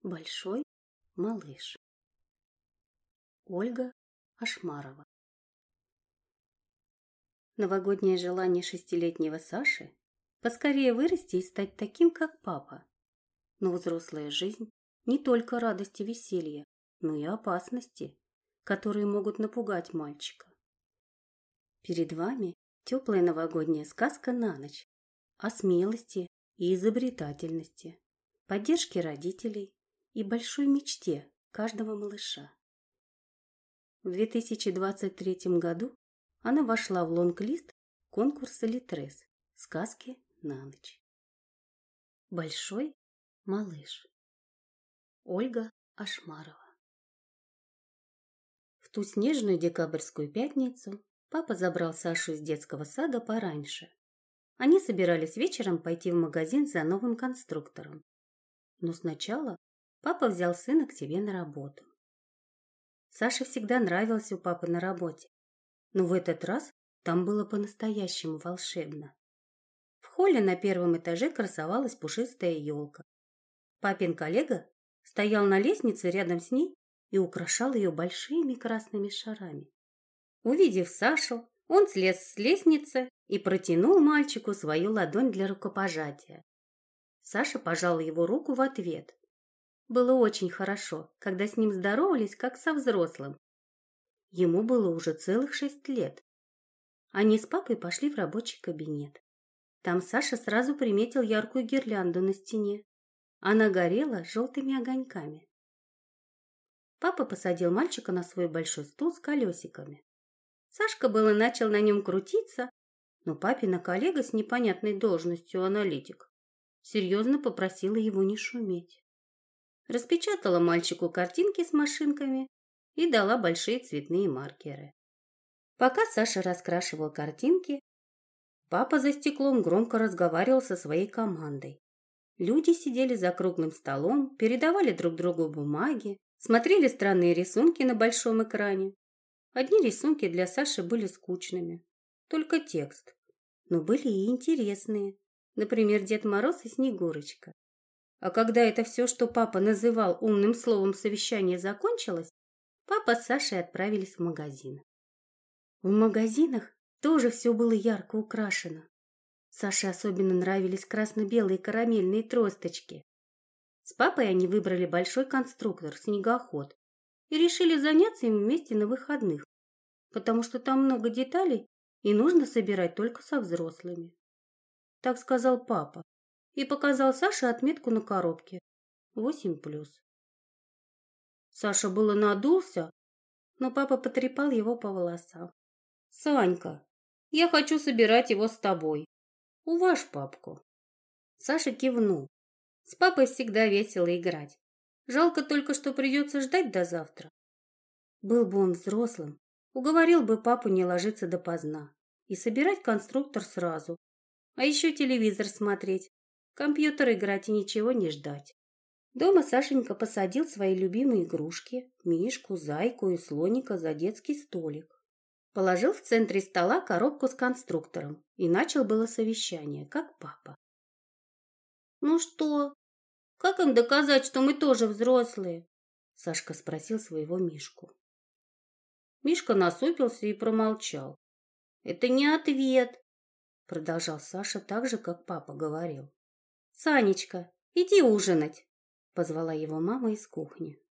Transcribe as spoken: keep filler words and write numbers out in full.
Большой малыш. Ольга Ашмарова. Новогоднее желание шестилетнего Саши поскорее вырасти и стать таким, как папа. Но взрослая жизнь не только радость и веселье, но и опасности, которые могут напугать мальчика. Перед вами теплая новогодняя сказка на ночь о смелости и изобретательности, поддержке родителей и большой мечте каждого малыша. В две тысячи двадцать третьем году она вошла в лонг-лист конкурса Литрес «Сказки на ночь». Большой малыш. Ольга Ашмарова. В ту снежную декабрьскую пятницу папа забрал Сашу из детского сада пораньше. Они собирались вечером пойти в магазин за новым конструктором. Но сначала папа взял сына к себе на работу. Саше всегда нравился у папы на работе, но в этот раз там было по-настоящему волшебно. В холле на первом этаже красовалась пушистая елка. Папин коллега стоял на лестнице рядом с ней и украшал ее большими красными шарами. Увидев Сашу, он слез с лестницы и протянул мальчику свою ладонь для рукопожатия. Саша пожал его руку в ответ. Было очень хорошо, когда с ним здоровались, как со взрослым. Ему было уже целых шесть лет. Они с папой пошли в рабочий кабинет. Там Саша сразу приметил яркую гирлянду на стене. Она горела желтыми огоньками. Папа посадил мальчика на свой большой стул с колесиками. Сашка было начал на нем крутиться, но папина коллега с непонятной должностью аналитик серьезно попросила его не шуметь. Распечатала мальчику картинки с машинками и дала большие цветные маркеры. Пока Саша раскрашивал картинки, папа за стеклом громко разговаривал со своей командой. Люди сидели за круглым столом, передавали друг другу бумаги, смотрели странные рисунки на большом экране. Одни рисунки для Саши были скучными, только текст, но были и интересные, например, Дед Мороз и Снегурочка. А когда это все, что папа называл умным словом совещание, закончилось, папа с Сашей отправились в магазин. В магазинах тоже все было ярко украшено. Саше особенно нравились красно-белые карамельные тросточки. С папой они выбрали большой конструктор «Снегоход» и решили заняться им вместе на выходных, потому что там много деталей и нужно собирать только со взрослыми. Так сказал папа и показал Саше отметку на коробке восемь плюс. Саша было надулся, но папа потрепал его по волосам. «Санька, я хочу собирать его с тобой. Уважь папку». Саша кивнул. С папой всегда весело играть. Жалко только, что придется ждать до завтра. Был бы он взрослым, уговорил бы папу не ложиться допоздна и собирать конструктор сразу, а еще телевизор смотреть, в компьютер играть и ничего не ждать. Дома Сашенька посадил свои любимые игрушки, мишку, зайку и слоника за детский столик. Положил в центре стола коробку с конструктором и начал было совещание, как папа. «Ну что, как им доказать, что мы тоже взрослые?» Сашка спросил своего Мишку. Мишка насупился и промолчал. «Это не ответ», — продолжал Саша так же, как папа говорил. «Санечка, иди ужинать», — позвала его мама из кухни.